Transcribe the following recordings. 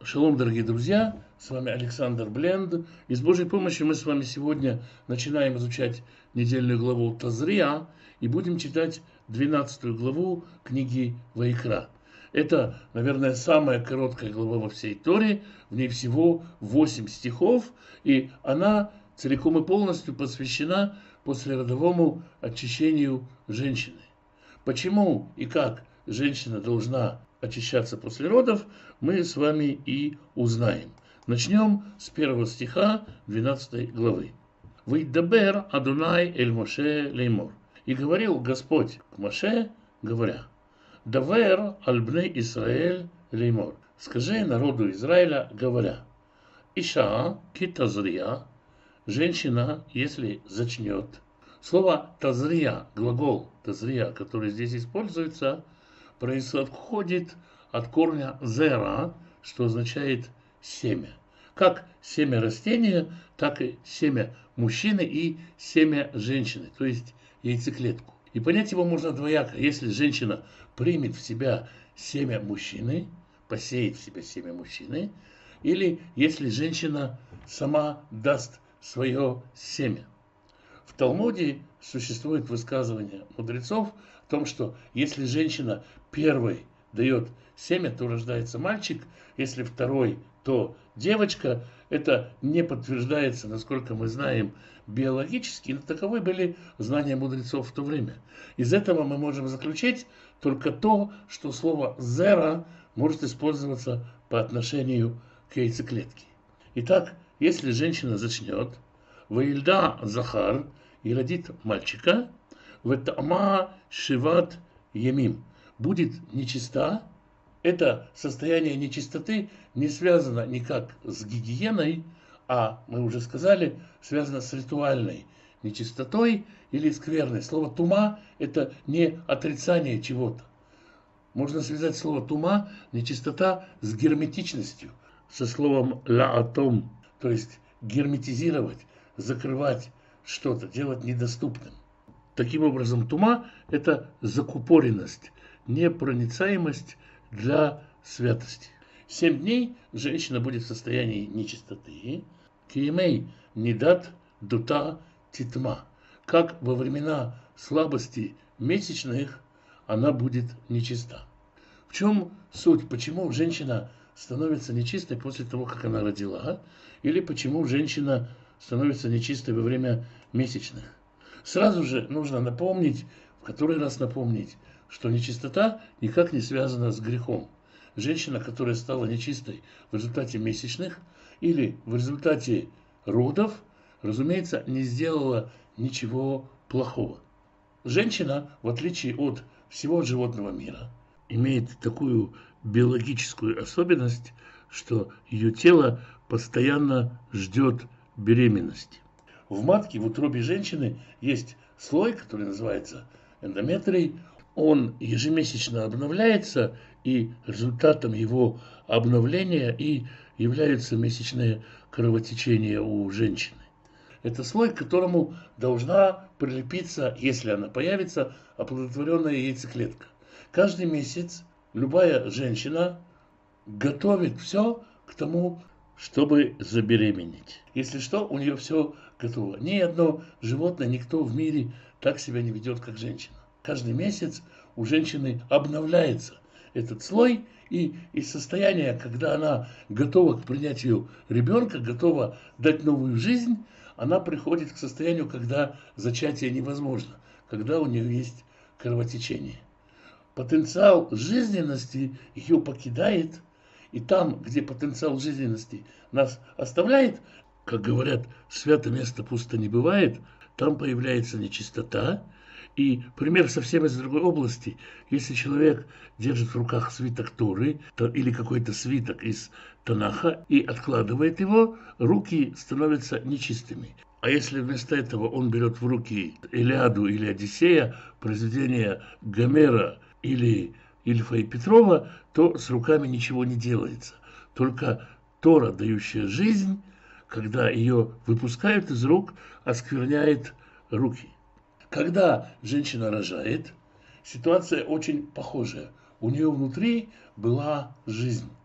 Шалом, дорогие друзья, с вами Александр Бленд. И с Божьей помощью мы с вами сегодня начинаем изучать недельную главу Тазрия и будем читать 12 главу книги Ваикра. Это, наверное, самая короткая глава во всей Торе, в ней всего 8 стихов, и она целиком и полностью посвящена послеродовому очищению женщины. Почему и как женщина должна очищаться после родов, мы с вами и узнаем. Начнем с первого стиха 12 главы. «Вейдабер Адонай эль Моше леймор». И говорил Господь к Моше, говоря, «Давер аль бней Исраэль леймор». Скажи народу Израиля, говоря, «Иша ки тазрия», женщина, если зачнет. Слово «тазрия», глагол «тазрия», который здесь используется, происходит от корня «зера», что означает «семя». Как семя растения, так и семя мужчины и семя женщины, то есть яйцеклетку. И понять его можно двояко. Если женщина примет в себя семя мужчины, посеет в себя семя мужчины, или если женщина сама даст свое семя. В Талмуде существует высказывание мудрецов о том, что если женщина первой дает семя, то рождается мальчик, если второй, то девочка. Это не подтверждается, насколько мы знаем, биологически, но таковы были знания мудрецов в то время. Из этого мы можем заключить только то, что слово «зера» может использоваться по отношению к яйцеклетке. Итак, если женщина зачнет, «Ваильда Захар» и родит мальчика, «Ветама Шиват Ямим» будет нечиста. Это состояние нечистоты не связано никак с гигиеной, а, мы уже сказали, связано с ритуальной нечистотой или скверной. Слово «тума» – это не отрицание чего-то. Можно связать слово «тума», нечистота, с герметичностью, со словом «лаатом», то есть герметизировать, закрывать что-то, делать недоступным. Таким образом, тума – это закупоренность, непроницаемость для святости. 7 дней женщина будет в состоянии нечистоты. Киемей недат дута титма. Как во времена слабости месячных она будет нечиста. В чем суть? Почему женщина становится нечистой после того, как она родила? Или почему женщина становится нечистой во время месячных? Сразу же нужно напомнить, в который раз напомнить, что нечистота никак не связана с грехом. Женщина, которая стала нечистой в результате месячных или в результате родов, разумеется, не сделала ничего плохого. Женщина, в отличие от всего животного мира, имеет такую биологическую особенность, что ее тело постоянно ждет беременности. В матке, в утробе женщины есть слой, который называется эндометрий. Он ежемесячно обновляется, и результатом его обновления и являются месячные кровотечения у женщины. Это слой, к которому должна прилепиться, если она появится, оплодотворенная яйцеклетка. Каждый месяц любая женщина готовит все к тому, чтобы забеременеть. Если что, у нее все готово. Ни одно животное, никто в мире так себя не ведет, как женщина. Каждый месяц у женщины обновляется этот слой, и из состояния, когда она готова к принятию ребенка, готова дать новую жизнь, она приходит к состоянию, когда зачатие невозможно, когда у нее есть кровотечение. Потенциал жизненности ее покидает, и там, где потенциал жизненности нас оставляет, как говорят, свято место пусто не бывает, там появляется нечистота. И пример совсем из другой области. Если человек держит в руках свиток Торы или какой-то свиток из Танаха и откладывает его, руки становятся нечистыми. А если вместо этого он берет в руки Илиаду или Одиссея, произведения Гомера или Ильфа и Петрова, то с руками ничего не делается. Только Тора, дающая жизнь, когда ее выпускают из рук, оскверняет руки. Когда женщина рожает, ситуация очень похожая. У нее внутри была жизнь.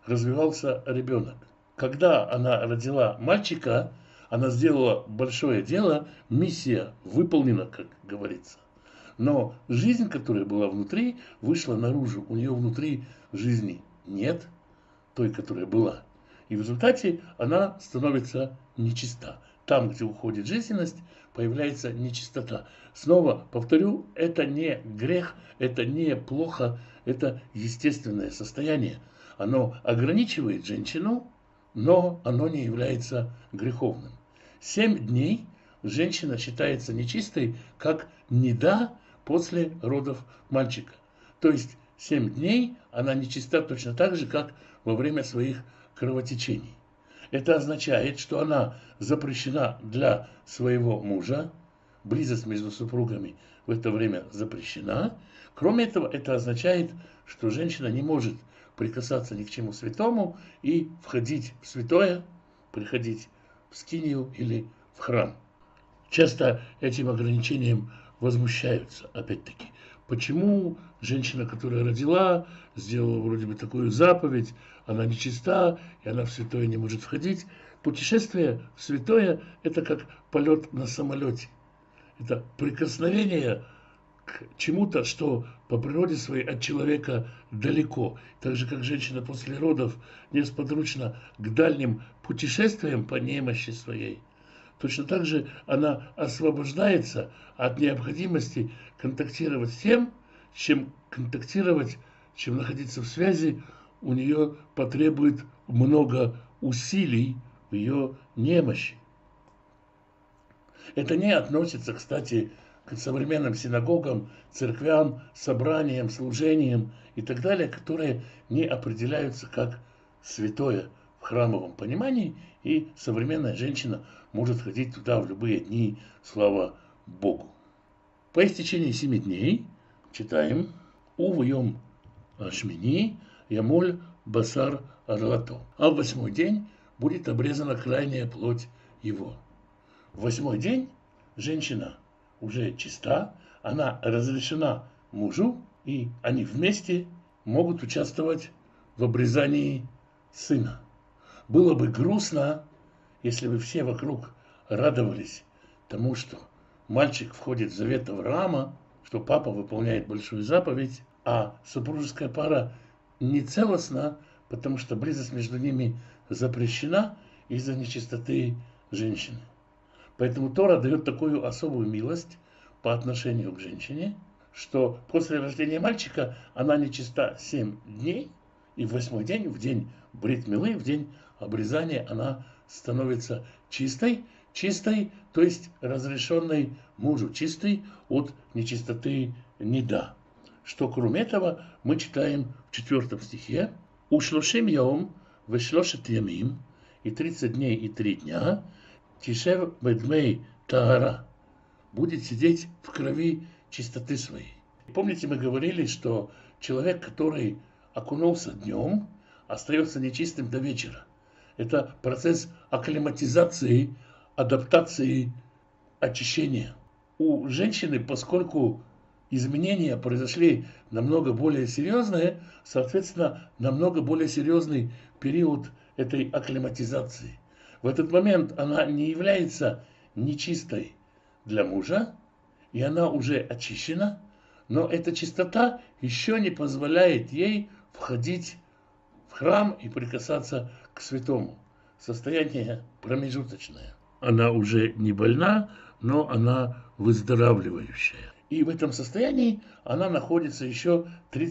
развивался ребенок. Когда она родила мальчика, она сделала большое дело, миссия выполнена, как говорится. Но жизнь, которая была внутри, вышла наружу. У нее внутри жизни нет, той, которая была. И в результате она становится нечиста. Там, где уходит жизненность, появляется нечистота. Снова повторю, это не грех, это не плохо, это естественное состояние. Оно ограничивает женщину, но оно не является греховным. 7 дней женщина считается нечистой, как неда после родов мальчика. То есть 7 дней она нечиста точно так же, как во время своих кровотечений. Это означает, что она запрещена для своего мужа, близость между супругами в это время запрещена. Кроме этого, это означает, что женщина не может прикасаться ни к чему святому и входить в святое, приходить в скинию или в храм. Часто этим ограничением возмущаются, опять-таки. Почему женщина, которая родила, сделала вроде бы такую заповедь, она нечиста, и она в святое не может входить? Путешествие в святое – это как полет на самолете. Это прикосновение к чему-то, что по природе своей от человека далеко. Так же, как женщина после родов несподручна к дальним путешествиям по немощи своей, точно так же она освобождается от необходимости контактировать с тем, с чем контактировать, чем находиться в связи, у нее потребует много усилий в ее немощи. Это не относится, кстати, к современным синагогам, церквям, собраниям, служениям и так далее, которые не определяются как святое в храмовом понимании, и современная женщина может ходить туда в любые дни, слава Богу. По истечении 7 дней читаем «Увьем ашмини ямоль басар арлато». А в 8-й день будет обрезана крайняя плоть его. В 8-й день женщина уже чиста, она разрешена мужу, и они вместе могут участвовать в обрезании сына. Было бы грустно, если бы все вокруг радовались тому, что мальчик входит в завет Авраама, что папа выполняет большую заповедь, а супружеская пара не целостна, потому что близость между ними запрещена из-за нечистоты женщины. Поэтому Тора дает такую особую милость по отношению к женщине, что после рождения мальчика она нечиста 7 дней, и в 8-й день, в день брит милы, в день обрезания, она становится чистой, то есть разрешенной мужу, чистой от нечистоты неда. Что кроме этого мы читаем в 4 стихе: «Ушлошим яом вешлошет ямим», и 30 дней и 3 дня, «Тишев бедмей тагара», будет сидеть в крови чистоты своей. Помните, мы говорили, что человек, который окунулся днем, остается нечистым до вечера. Это процесс акклиматизации, адаптации, очищения. У женщины, поскольку изменения произошли намного более серьезные, соответственно, намного более серьезный период этой акклиматизации. В этот момент она не является нечистой для мужа, и она уже очищена, но эта чистота еще не позволяет ей входить в храм и прикасаться к святому. Состояние промежуточное. Она уже не больна, но она выздоравливающая. И в этом состоянии она находится еще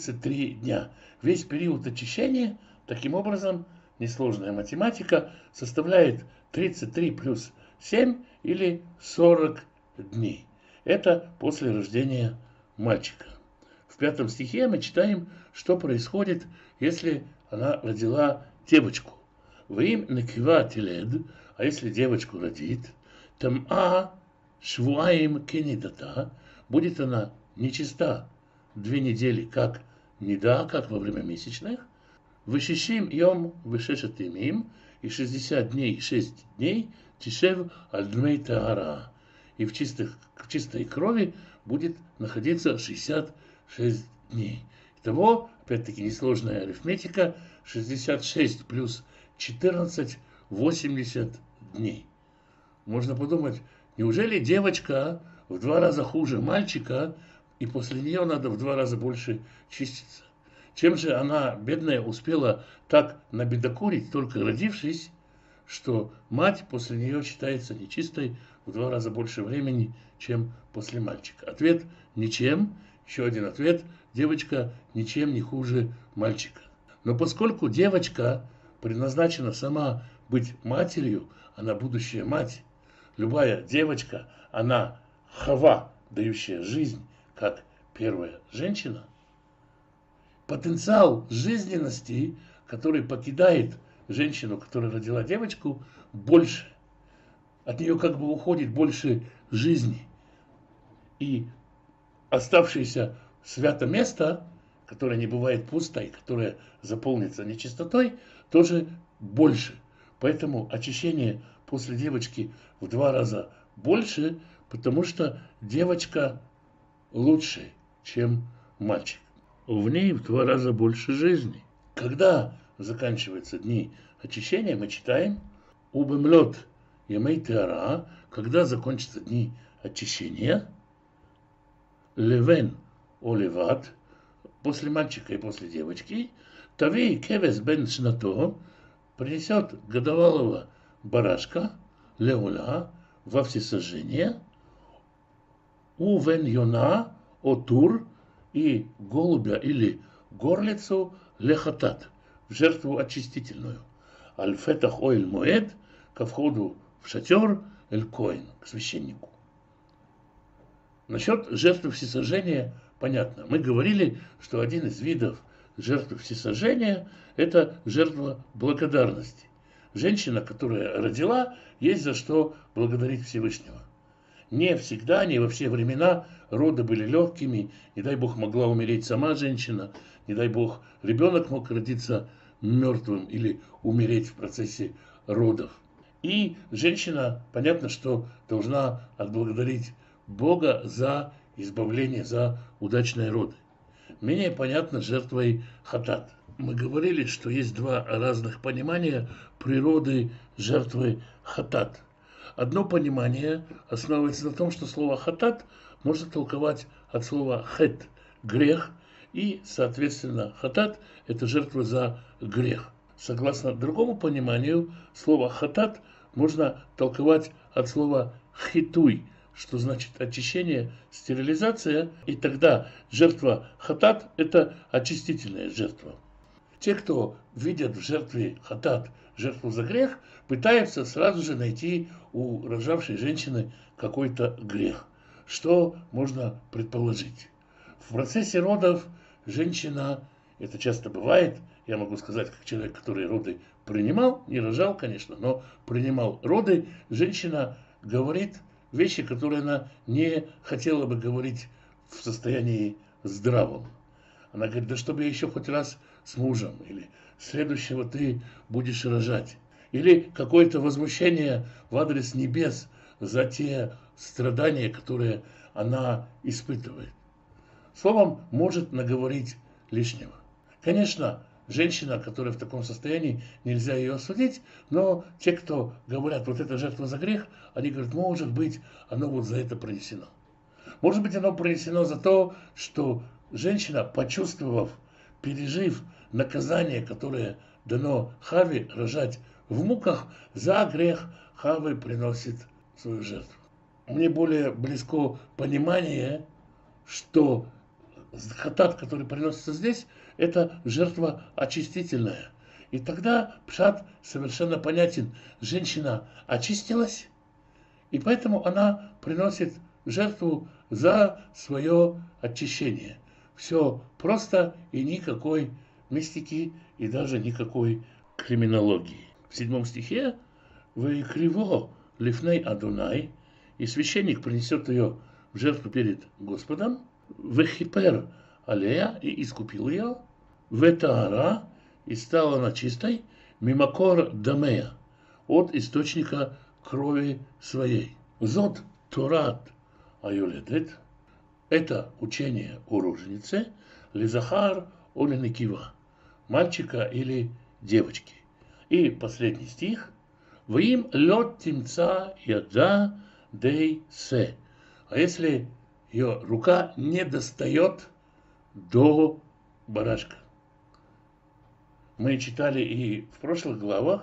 33 дня. Весь период очищения, таким образом, несложная математика, составляет 33 плюс 7 или 40 дней. Это после рождения мальчика. В 5 стихе мы читаем, что происходит, если она родила девочку. «Вим некива телед», а если девочку родит, там швуаим кенидата, будет она нечиста 2 недели, как неда, как во время месячных, вышишим йом вышешет имим, и 60 дней и 6 дней тишев альдмей тагара, и в чистой крови будет находиться 66 дней. Итого, опять-таки, несложная арифметика, 66 плюс 14 – 80 дней. Можно подумать, неужели девочка в 2 раза хуже мальчика, и после нее надо в 2 раза больше чиститься? Чем же она, бедная, успела так набедокурить, только родившись, что мать после нее считается нечистой в 2 раза больше времени, чем после мальчика? Ответ – ничем. Еще один ответ – девочка ничем не хуже мальчика. Но поскольку девочка предназначена сама быть матерью, она будущая мать, любая девочка, она Хава, дающая жизнь, как первая женщина, потенциал жизненности, который покидает женщину, которая родила девочку, больше. От нее как бы уходит больше жизни. И оставшееся свято место, которое не бывает пустой, которое заполнится нечистотой, тоже больше. Поэтому очищение после девочки в 2 раза больше, потому что девочка лучше, чем мальчик. В ней в 2 раза больше жизни. Когда заканчиваются дни очищения, мы читаем «Убемлет ямей теара», когда закончатся дни очищения, «Левен о леват», после мальчика и после девочки, «Тави кевес бен шнато», принесет годовалого барашка, леула, во всесожжение, «Увен йона о тур», и голубя или горлицу лехатат, в жертву очистительную. Аль-фетах оэль моэд, ко входу в шатер эль-коин, к священнику. Насчет жертвы всесожжения понятно. Мы говорили, что один из видов жертвы всесожжения – это жертва благодарности. Женщина, которая родила, есть за что благодарить Всевышнего. Не всегда, не во все времена роды были легкими. Не дай Бог могла умереть сама женщина. Не дай Бог ребенок мог родиться мертвым или умереть в процессе родов. И женщина, понятно, что должна отблагодарить Бога за избавление, за удачные роды. Менее понятно жертвой хатат. Мы говорили, что есть 2 разных понимания природы жертвы хатат. Одно понимание основывается на том, что слово «хатат» можно толковать от слова «хет» – грех, и, соответственно, «хатат» – это жертва за грех. Согласно другому пониманию, слово «хатат» можно толковать от слова «хитуй», что значит очищение, стерилизация, и тогда жертва хатат – это очистительная жертва. Те, кто видят в жертве хатат жертву за грех, пытаются сразу же найти у рожавшей женщины какой-то грех. Что можно предположить? В процессе родов женщина, это часто бывает, я могу сказать, как человек, который роды принимал, не рожал, конечно, но принимал роды, женщина говорит вещи, которые она не хотела бы говорить в состоянии здравом. Она говорит, да чтобы я еще хоть раз с мужем, или следующего ты будешь рожать. Или какое-то возмущение в адрес небес за те страдания, которые она испытывает. Словом, может наговорить лишнего. Конечно, женщина, которая в таком состоянии, нельзя ее осудить, но те, кто говорят, вот это жертва за грех, они говорят, может быть, оно вот за это принесено. Может быть, оно принесено за то, что женщина, почувствовав, пережив наказание, которое дано Хаве рожать в муках, за грех Хаве приносит свою жертву. Мне более близко понимание, что хатат, который приносится здесь, это жертва очистительная. И тогда пшат совершенно понятен. Женщина очистилась, и поэтому она приносит жертву за свое очищение. Все просто и никакой мистики, и даже никакой криминологии. В 7 стихе «Ваикриво лифней Адунай», и священник принесет ее в жертву перед Господом, «Вехипер алея», и искупил ее, «Ветаара», и стала она чистой, «Мимакор дамея», от источника крови своей. «Зот Торат Айоледет», это учение о роженице, «Лизахар Оленекива», мальчика или девочки. И последний стих. Вим лед тимца яда дей се. А если ее рука не достает до барашка? Мы читали и в прошлых главах,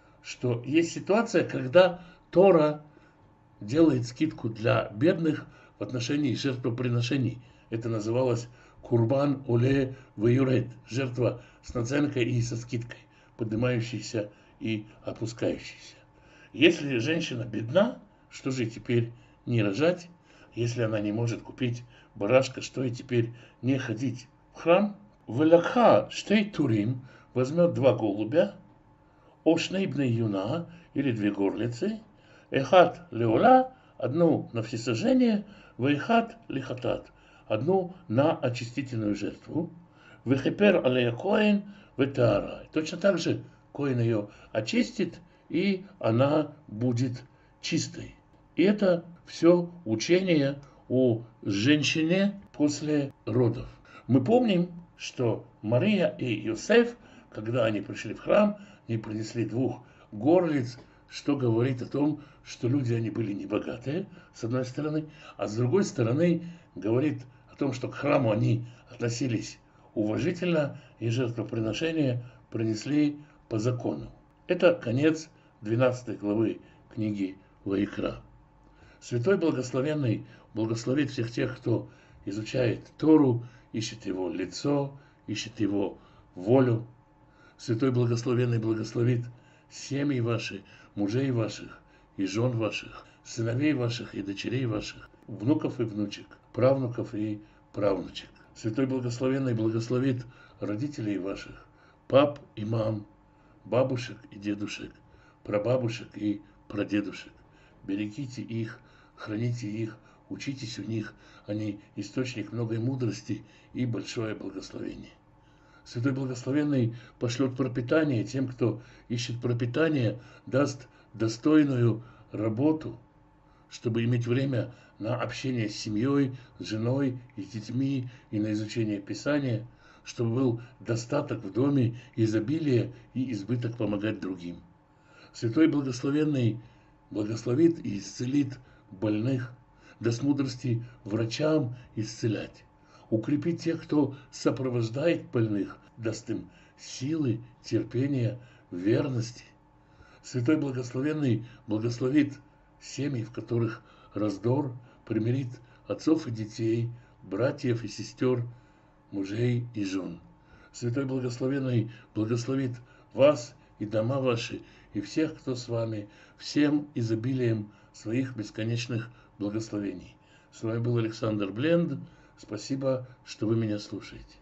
что есть ситуация, когда Тора делает скидку для бедных в отношении жертвоприношений. Это называлось курбан оле ваюрет, жертва с наценкой и со скидкой, поднимающейся и опускающейся. Если женщина бедна, что же теперь не рожать? Если она не может купить барашка, что и теперь не ходить в храм? Велакха штей турим, возьмет 2 голубя, ошнейбный юна или 2 горлицы, эхат леола, одну на всесожжение, вейхат лихатат, одну на очистительную жертву, вехепер алея коэн ветаара. Точно так же коэн ее очистит, и она будет чистой. И это все учение о женщине после родов. Мы помним, что Мария и Иосиф, когда они пришли в храм, они принесли 2 горлиц, что говорит о том, что люди они были небогатые, с одной стороны, а с другой стороны говорит о том, что к храму они относились уважительно и жертвоприношения принесли по закону. Это конец 12 главы книги Ваикра. Святой Благословенный благословит всех тех, кто изучает Тору, ищет его лицо, ищет его волю. Святой Благословенный благословит семьи ваши, мужей ваших и жен ваших, сыновей ваших и дочерей ваших, внуков и внучек, правнуков и правнучек. Святой Благословенный благословит родителей ваших, пап и мам, бабушек и дедушек, прабабушек и прадедушек. Берегите их, храните их, учитесь у них, они источник многой мудрости и большое благословение. Святой Благословенный пошлет пропитание тем, кто ищет пропитание, даст достойную работу, чтобы иметь время на общение с семьей, с женой и с детьми и на изучение Писания, чтобы был достаток в доме, изобилие и избыток помогать другим. Святой Благословенный благословит и исцелит больных, даст мудрости врачам исцелять, укрепит тех, кто сопровождает больных, даст им силы, терпения, верности. Святой Благословенный благословит семьи, в которых раздор, примирит отцов и детей, братьев и сестер, мужей и жен. Святой Благословенный благословит вас и дома ваши, и всех, кто с вами, всем изобилием своих бесконечных благословений. С вами был Александр Бленд. Спасибо, что вы меня слушаете.